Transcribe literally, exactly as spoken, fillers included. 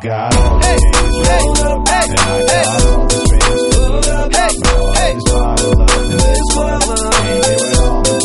got all the days rolled up, and I got all the strings pulled up. My heart is bottled up in this weather. Can't hear it on the